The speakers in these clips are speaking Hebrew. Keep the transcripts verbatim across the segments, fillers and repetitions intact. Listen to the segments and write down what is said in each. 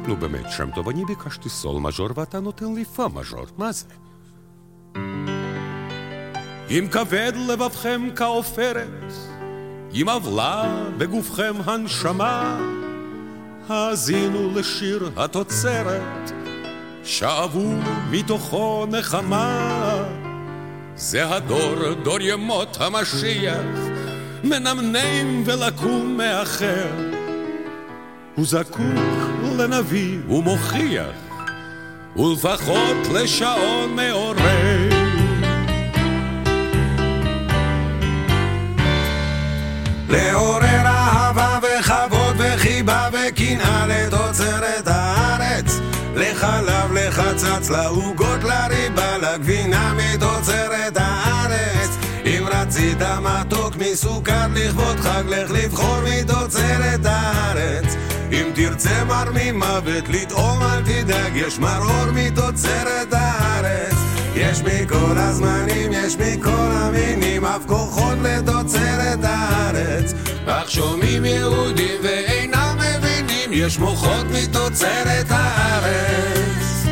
נו באמת, שם טוב, אני ביקשתי סול מז'ור ואתה נותן לי פה מז'ור, מה זה? אם כבד לבבכם כעופרת, אם עבלה בגופכם הנשמה, האזינו לשיר התוצרת, שאבו מתוכו נחמה. זה הדור, דור ימות המשיח, מנמנם ולקום מאחר. הוא זקוק לנביא ומוכיח, ולפחות לשעון מעורר. לעורר אהבה וכבוד וחיבה וקנאה לתוצרת הארץ, לחלב, לחצץ, לעוגות, לריבה, לגבינה מתוצרת הארץ. אם רצית מתוק מסוכר לכבוד חג, לך לבחור מתוצרת הארץ. אם תרצה מר ממוות לטעום אל תדאג, יש מרור מתוצרת הארץ. יש מכל הזמנים, יש מכל המינים, אף כוחות לתוצרת הארץ. אך שומעים יהודים ואינם מבינים, יש מוחות מתוצרת הארץ.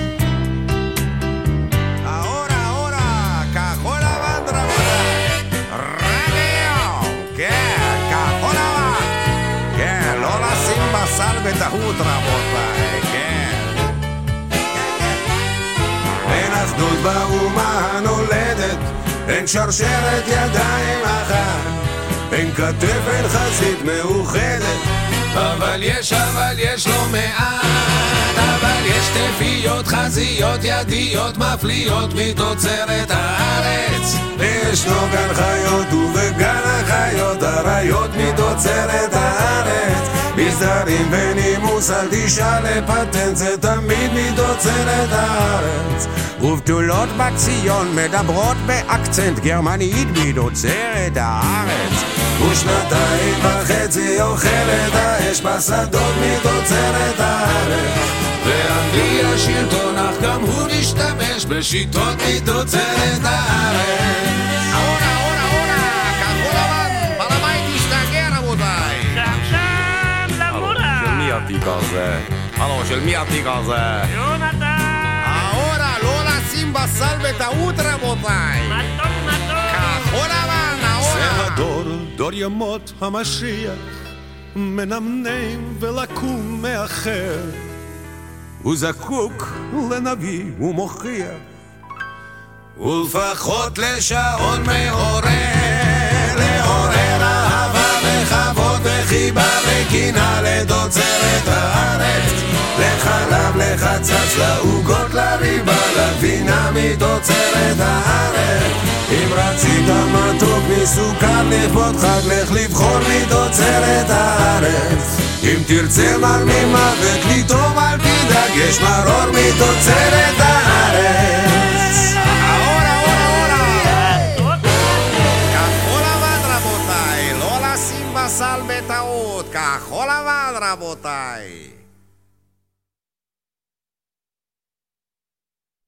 Ahora, ahora, כחול לבן רבותיי, רדיו, כן, כחול לבן, כן, לא לשים בשר בטעות רבותיי, כן. אין אחדות באומה הנולדת, אין שרשרת ידיים אחת, אין כתף, אין חזית מאוחדת. אבל יש, אבל יש לא מעט, אבל יש תפיות, חזיות, ידיות מפליות מתוצרת הארץ. ישנו גן חיות ובגן החיות, אריות מתוצרת הארץ. מסדרים ונימוס אל תשאל לפטנט, זה תמיד מתוצרת הארץ. ובתולות בציון מדברות באקצנט גרמנית מתוצרת הארץ. ושנתיים וחצי אוכלת האש בשדות מתוצרת הארץ. ואנגליה שלטון, אך גם הוא משתמש בשיטות מתוצרת הארץ. ahora, ahora, ahora, כחול לבן, ברמאי תשתגע רבותיי. עכשיו למורה. של מי התיק הזה? הלו, של מי התיק הזה? יונתן. ahora, לא לשים בסל בטעות רבותיי. מתוק מתוק. כחול לבן, זה ahora. הדור, דור ימות המשיח, מנמנם ולקום מאחר. הוא זקוק לנביא ומוכיח, ולפחות לשעון מעורר, לעורר אהבה וכבוד וחיבה וקנאה לתוצרת הארץ. לחלב, לחצץ, לעוגות, לריבה, לגבינה מתוצרת הארץ. אם רצית מתוק מסוכר לכבוד חג, לך לבחור מתוצרת הארץ. אם תרצה מר ממוות לטעום אל תדאג, יש מרור מתוצרת הארץ. ahora, ahora, ahora. כחול לבן רבותיי, לא לשים בסל בטעות. כחול לבן רבותיי.